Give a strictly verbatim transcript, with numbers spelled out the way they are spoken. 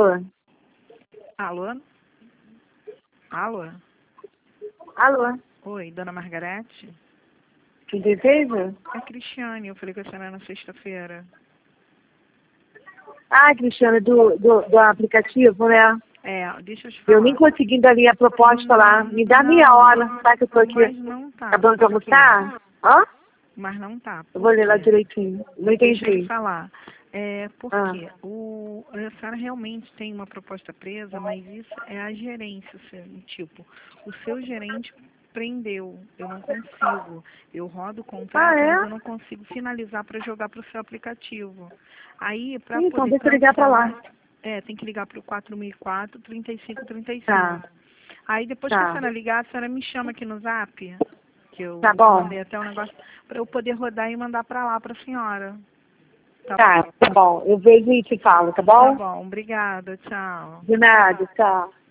Alô? Alô? Alô? Alô? Oi, dona Margarete? Que deseja? É a Cristiane, eu falei com a senhora na sexta-feira. Ah, Cristiane, do, do, do aplicativo, né? É, deixa eu te falar. Eu nem consegui dar ali a proposta lá. Me dá Não, meia hora, tá? Que eu tô aqui Mas não tá. acabando de Sabe por quê? almoçar. Hã? Mas não tá. Eu vou ler lá Por quê? direitinho. Não Deixa eu te entendi. falar. É, Ah. porque o, a senhora realmente tem uma proposta presa, mas isso é a gerência, assim, tipo, o seu gerente prendeu, eu não consigo. Eu rodo o contrato, Ah, é? mas eu não consigo finalizar para jogar para o seu aplicativo. Aí, para Ih, então poder deixa eu ligar pra lá. cancelar, é, tem que ligar para o quatro mil e quatro, trinta e cinco trinta e cinco. Tá. Aí depois que a Tá. senhora ligar, a senhora me chama aqui no Zap, que eu Tá bom. mandei até um negócio, para eu poder rodar e mandar para lá para a senhora. Tá, Tá, tá bom. Eu vejo e te falo, tá tá bom? bom, obrigada, tchau. De nada, tchau.